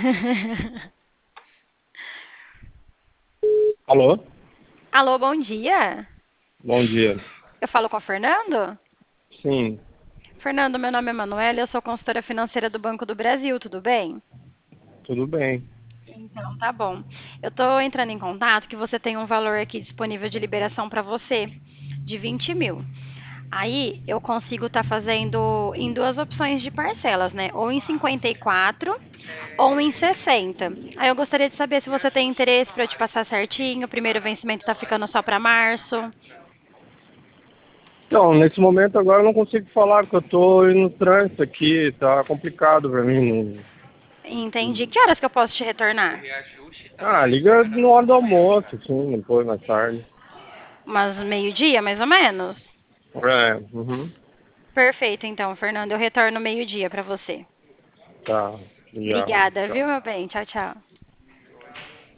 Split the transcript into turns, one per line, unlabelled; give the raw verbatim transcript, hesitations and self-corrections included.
Alô?
Alô, bom dia.
Bom dia.
Eu falo com o Fernando?
Sim,
Fernando, meu nome é Manuela, eu sou consultora financeira do Banco do Brasil, tudo bem?
tudo bem.
Então, tá bom. Eu tô entrando em contato que você tem um valor aqui disponível de liberação para você, de vinte mil. Aí eu consigo estar fazendo em duas opções de parcelas, né? Ou em cinquenta e quatro ou em sessenta. Aí eu gostaria de saber se você tem interesse para eu te passar certinho. O primeiro vencimento tá ficando só para março.
Então, nesse momento agora eu não consigo falar, porque eu tô indo no trânsito aqui, tá complicado pra mim.
Entendi.
não-
Que horas que eu posso te retornar?
Ah, liga na hora do almoço, sim, depois, mais tarde.
Umas meio-dia, mais ou menos?
É, uhum,
Perfeito, então, Fernando. Eu retorno meio-dia para você.
tá, obrigado,
Obrigada,
tchau.
viu, meu bem? Tchau, tchau.